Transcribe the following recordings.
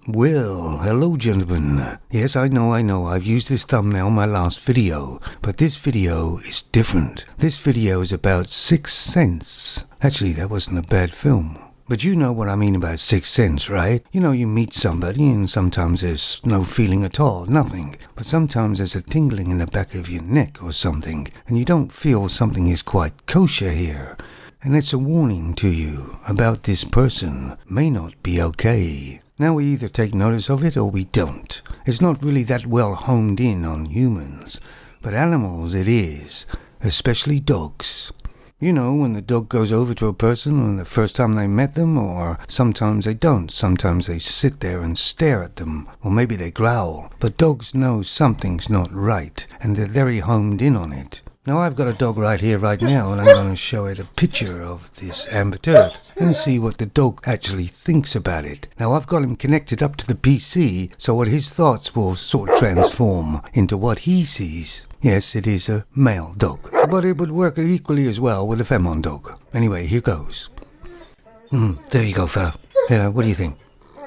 Well, hello gentlemen. Yes, I know, I've used this thumbnail in my last video, but this video is different. This video is about Sixth Sense. Actually, that wasn't a bad film. But you know what I mean about Sixth Sense, right? You know, you meet somebody and sometimes there's no feeling at all, nothing. But sometimes there's a tingling in the back of your neck or something, and you don't feel something is quite kosher here. And it's a warning to you about this person may not be okay. Now we either take notice of it or we don't. It's not really that well honed in on humans, but animals it is, especially dogs. You know, when the dog goes over to a person on the first time they met them, or sometimes they don't. Sometimes they sit there and stare at them, or maybe they growl. But dogs know something's not right, and they're very honed in on it. Now I've got a dog right here, right now, and I'm going to show it a picture of this Amber Turd and see what the dog actually thinks about it. Now I've got him connected up to the PC, so what his thoughts will sort of transform into what he sees. Yes, it is a male dog, but it would work equally as well with a feminine dog. Anyway, here goes. There you go, fella. What do you think?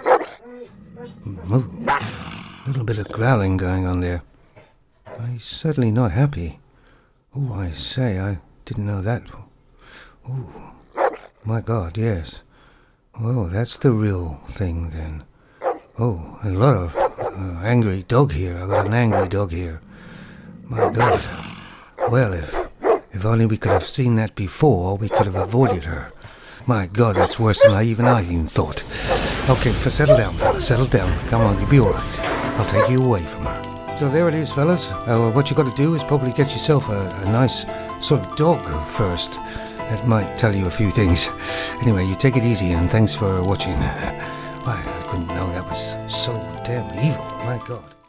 Oh, a little bit of growling going on there. He's certainly not happy. Oh, I say, I didn't know that. Oh, my God, yes. Oh, that's the real thing then. Oh, a lot of angry dog here. I got an angry dog here. My God. Well, if only we could have seen that before, we could have avoided her. My God, that's worse than I even thought. Okay, settle down, fella, settle down. Come on, you'll be all right. I'll take you away from her. So there it is, fellas. What you got to do is probably get yourself a nice sort of dog first. That might tell you a few things. Anyway, you take it easy, and thanks for watching. I couldn't know that was so damn evil. My God.